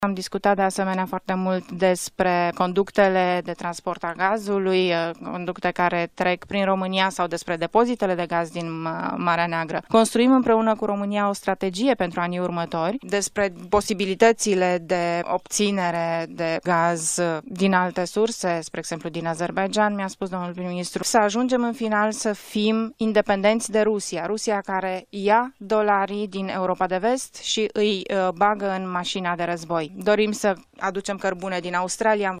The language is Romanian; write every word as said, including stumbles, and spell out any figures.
Am discutat de asemenea foarte mult despre conductele de transport a gazului, conducte care trec prin România sau despre depozitele de gaz din Marea Neagră. Construim împreună cu România o strategie pentru anii următori despre posibilitățile de obținere de gaz din alte surse, spre exemplu din Azerbaijan, mi-a spus domnul prim-ministru, să ajungem în final să fim independenți de Rusia. Rusia care ia dolarii din Europa de Vest și îi bagă în mașina de război. Dorim să aducem cărbune din Australia.